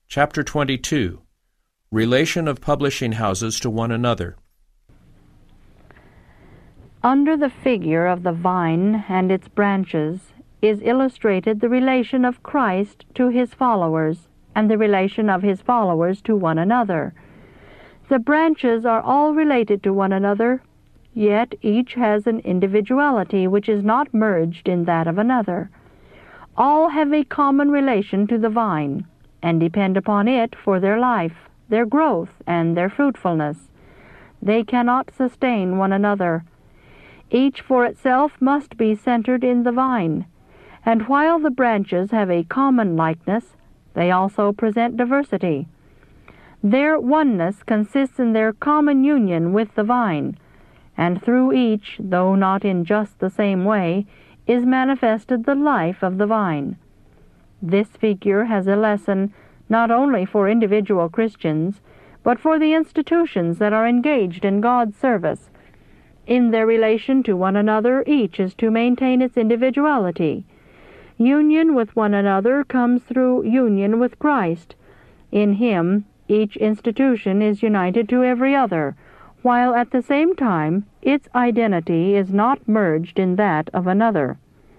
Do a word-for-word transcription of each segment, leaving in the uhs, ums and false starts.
Chapter twenty-two. Relation of publishing houses to one another. Under the figure of the vine and its branches is illustrated the relation of Christ to his followers and the relation of his followers to one another. The branches are all related to one another, yet each has an individuality which is not merged in that of another. All have a common relation to the vine, and depend upon it for their life, their growth, and their fruitfulness. They cannot sustain one another. Each for itself must be centered in the vine, and while the branches have a common likeness, they also present diversity. Their oneness consists in their common union with the vine, and through each, though not in just the same way, is manifested the life of the vine. This figure has a lesson not only for individual Christians, but for the institutions that are engaged in God's service. In their relation to one another, each is to maintain its individuality. Union with one another comes through union with Christ. In Him, each institution is united to every other, while at the same time its identity is not merged in that of another.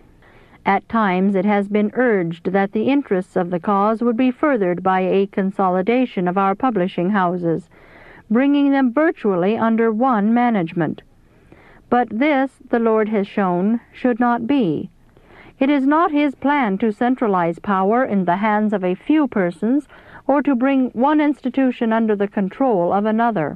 At times it has been urged that the interests of the cause would be furthered by a consolidation of our publishing houses, bringing them virtually under one management. But this, the Lord has shown, should not be. It is not His plan to centralize power in the hands of a few persons, or to bring one institution under the control of another.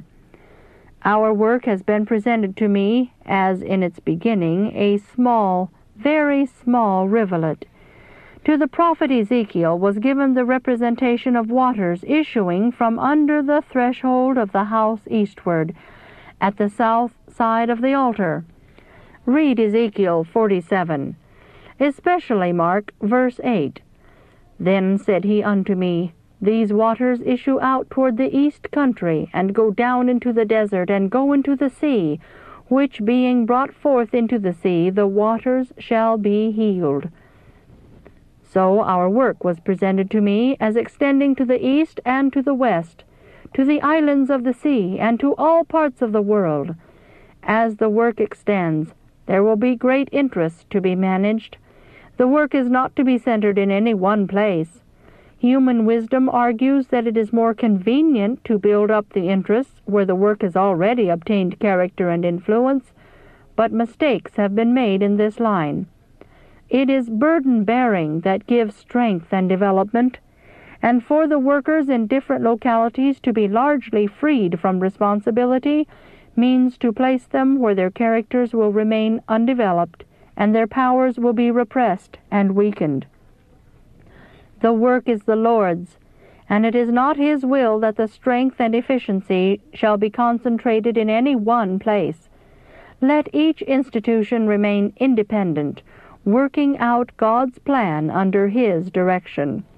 Our work has been presented to me as, in its beginning, a small, very small rivulet. To the prophet Ezekiel was given the representation of waters issuing from under the threshold of the house eastward, at the south side of the altar. Read Ezekiel forty-seven, especially mark verse eight. Then said he unto me, These waters issue out toward the east country, and go down into the desert, and go into the sea, which being brought forth into the sea, the waters shall be healed. So our work was presented to me as extending to the east and to the west, to the islands of the sea, and to all parts of the world. As the work extends, there will be great interest to be managed. The work is not to be centered in any one place. Human wisdom argues that it is more convenient to build up the interests where the work has already obtained character and influence, but mistakes have been made in this line. It is burden-bearing that gives strength and development, and for the workers in different localities to be largely freed from responsibility means to place them where their characters will remain undeveloped and their powers will be repressed and weakened. The work is the Lord's, and it is not His will that the strength and efficiency shall be concentrated in any one place. Let each institution remain independent, working out God's plan under His direction.